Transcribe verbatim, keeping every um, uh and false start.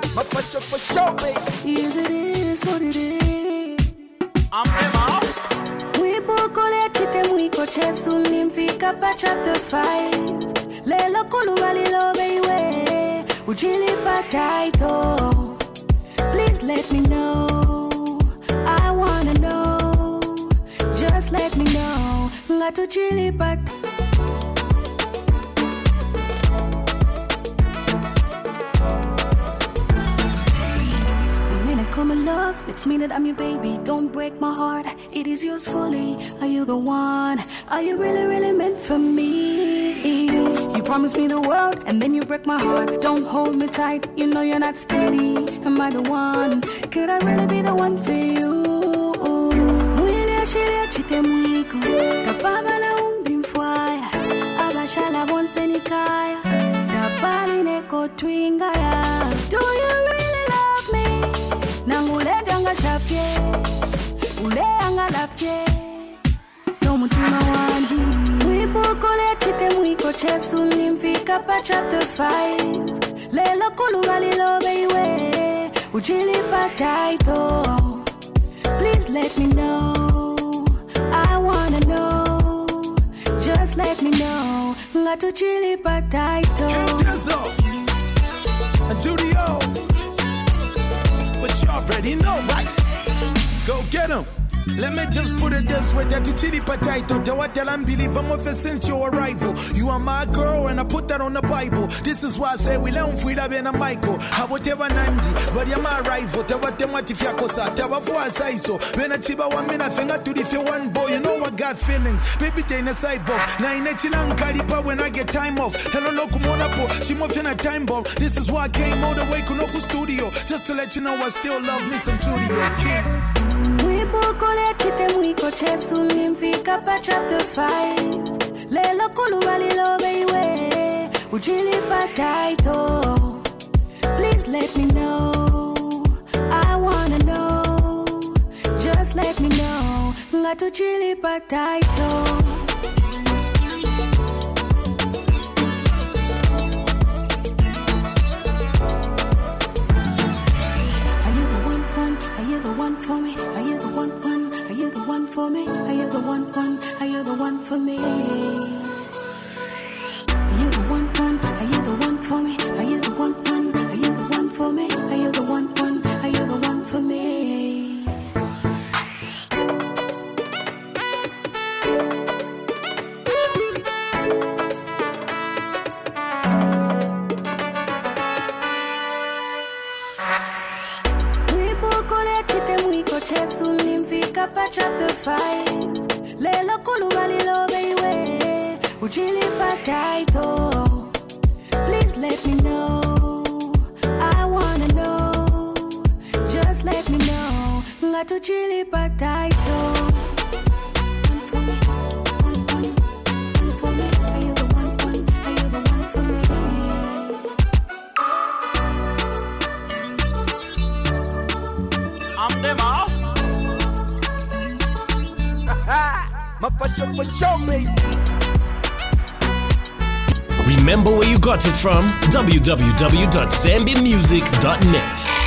My for sure, for sure, baby. Yes, it is what it is. I'm Emma. Mwibukule chite mwiko chesu nimfika pa chapter five. Lelo kuluwa lilo beiwe. Ujili pa title. Please let me know. I wanna know. Just let me know. Ngatu chili pat. Come in love, let's mean it, I'm your baby. Don't break my heart, it is yours fully. Are you the one? Are you really, really meant for me? You promised me the world, and then you break my heart. Don't hold me tight, you know you're not steady. Am I the one? Could I really be the one for you? Mwili ashiria chite mwiko Kapaba na umbi mfwaya Abashala bonse nikaya Tapali neko twingaya. Do you really love me? Nangule janga shafye Ule anga lafye No mutima wandi Mwibukole chite mwiko chesu nimfika pa chapter five. Lelo kuluwa lilo beiwe Ujili pa title. Please let me know. I wanna know. Just let me know. Ngatu chili pa title. And Judio. But you already know, right? Let's go get him. Let me just put it this way, that you chili potato. Do what tell unbelieve I'm with since your arrival. You are my girl and I put that on the Bible. This is why I say we learn free to be a Michael. I would ever Nandi, but you're my rival. Tell what them what if you kosa. Tell what I say so. When I chiba one minute finger to the feel one boy, you know I got feelings. Baby they in a sideboard. Now in a chilang kalipa when I get time off. Hello no kumonapo, she moved in a time bomb. This is why I came all the way Kunoku studio. Just to let you know I still love me some Judio. Mwibukole chite mwiko chesu nimfika pa chapter five. Lelo kuluwa lilo beiwe Ujili pa title. Please let me know. I wanna know. Just let me know. Ngatu chili pa title. Are you the one for me? Are you the one one? Are you the one for me? Are you the one one? Are you the one for me? Are you the one one? Are you the one for me? Are you the one one? Are you the one for me? Are you the one one? Are you the one for me? Chesu nimfika pa chapter five. Lelo kuluwa lilo beiwe Ujili pa title. Please let me know. I wanna know. Just let me know. Ngatu chili pa title. One for me, one one, one for me. Are you the one one? Are you the one for me? I'm them all. My for sure, for sure, baby. Remember where you got it from? w w w dot zambia music dot net.